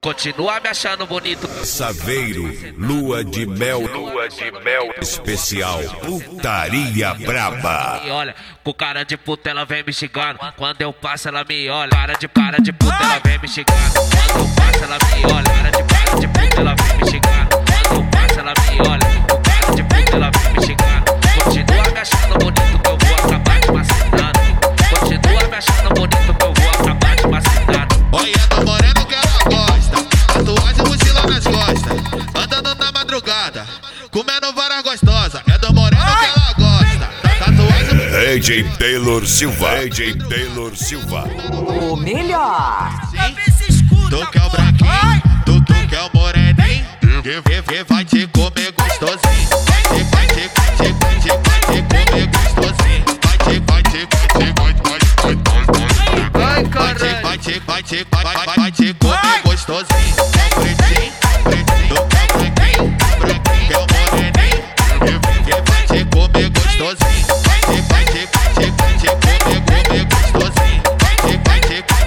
Continua me achando bonito. Saveiro, lua de mel especial, putaria braba. Me olha, com cara de puta ela vem me xingando. Quando eu passo ela me olha. Cara de puta ela vem me xingando. Quando eu passo ela me olha. Cara de puta ela vem me xingando. Quando eu passo ela me olha. Com cara de puta ela vem me xingando. Continua me achando bonito que eu vou acabar te macetando. Continua me achando bonito que eu vou acabar te macetando. Olha, tô moreno que ela gosta. Tatuagem, mochila nas costas. Andando na madrugada, comendo várias gostosas. É do moreno que ela gosta. Tatuagem. DJ Taylor Silva. DJ Taylor Silva. O melhor. Tu quer o branquinho, tu quer o moreninho. Que vai te comer gostosinho. Vai te comer gostosinho. Vai te comer gostosinho. Pretinho, tu quer o branquinho, quer o moreninho. Que vai te comer gostosinho. Vai te comer gostosinho. Vai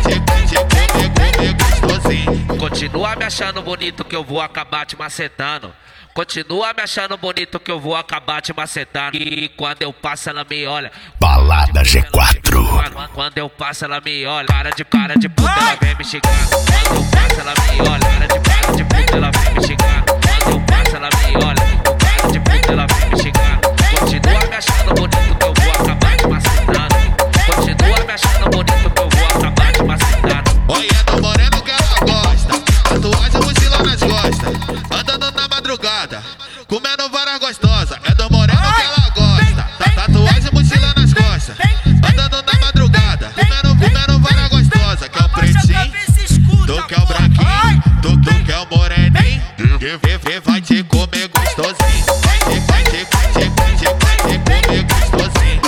te comer gostosinho. Continua me achando bonito que eu vou acabar te macetando. Continua me achando bonito que eu vou acabar te macetando. E quando eu passo ela me olha. Balada G4. Quando eu passo ela me olha. Cara de puta ela vem me xingando. Quando eu passo ela me olha. Cara de puta ela vem me xingando. Quando eu passo ela me olha. Cara de puta ela vem me xingando. Continua me achando bonito que eu vou acabar te macetando. Continua me achando bonito que eu vou acabar te macetando. Olha, tô moreno que ela gosta. Tatuagem, mochila nas costas. Andando na madrugada, comendo várias gostosas. É do moreno que ela gosta. Tatuagem, mochila nas costas. Andando na madrugada, comendo várias gostosas. Quer o pretinho, tu quer o branquinho, tu quer o moreninho. Que vai te comer gostosinho. Vai te comer gostosinho.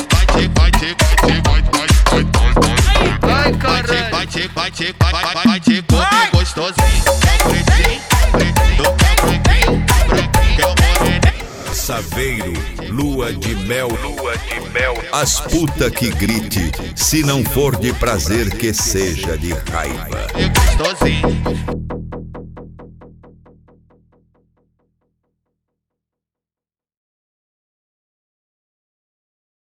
Vai te comer gostosinho. Quer o pretinho, tu quer o branquinho, quer o moreninho. Saveiro, lua de mel. As puta que grite, se não for de prazer que seja de raiva. Gostosinho.